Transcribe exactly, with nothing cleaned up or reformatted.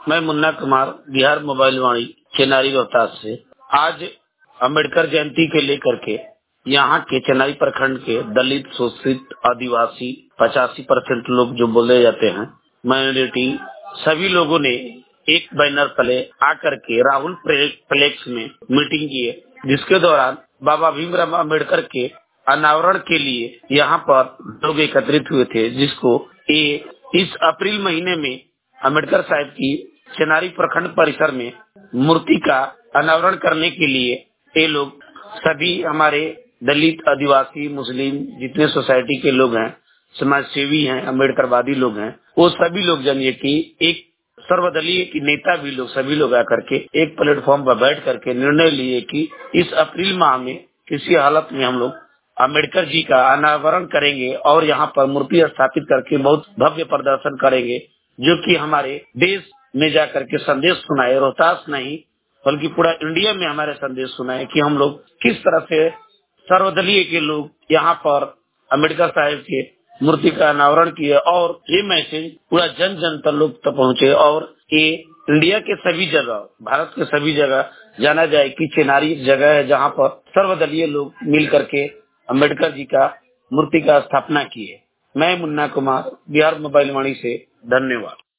मैं मुन्ना कुमार, बिहार मोबाइल वाणी, चेनारी रोहतास से। आज अम्बेडकर जयंती के लेकर के यहाँ के चेनारी प्रखंड के दलित, शोषित, आदिवासी पचासी परसेंट लोग जो बोले जाते हैं माइनॉरिटी, सभी लोगों ने एक बैनर तले आकर के राहुल प्लेक्स में मीटिंग की है, जिसके दौरान बाबा भीमराव अम्बेडकर के अनावरण के लिए यहाँ पर लोग एकत्रित हुए थे, जिसको ये इस अप्रैल महीने में अम्बेडकर साहब की चेनारी प्रखंड परिसर में मूर्ति का अनावरण करने के लिए ये लोग सभी हमारे दलित, आदिवासी, मुस्लिम जितने सोसाइटी के लोग हैं, समाज सेवी हैं, अम्बेडकरवादी लोग हैं, वो सभी लोग जानिए कि एक सर्वदलीय की नेता भी लोग सभी लोग आकर के एक प्लेटफॉर्म पर बैठ करके निर्णय लिए कि इस अप्रैल माह में किसी हालत में हम लोग अम्बेडकर जी का अनावरण करेंगे और यहाँ पर मूर्ति स्थापित करके बहुत भव्य प्रदर्शन करेंगे, जो कि हमारे देश में जाकर के संदेश सुनाए, रोहतास नहीं बल्कि पूरा इंडिया में हमारे संदेश सुनाए कि हम लोग किस तरह से सर्वदलीय के लोग यहाँ पर अम्बेडकर साहब के मूर्ति का अनावरण किए और ये मैसेज पूरा जन जन तक लोग तक पहुँचे और ये इंडिया के सभी जगह, भारत के सभी जगह जाना जाए कि चेनारी जगह है जहाँ पर सर्वदलीय लोग मिल करके अम्बेडकर जी का मूर्ति का स्थापना की है। मैं मुन्ना कुमार, बिहार मोबाइल वाणी से, धन्यवाद।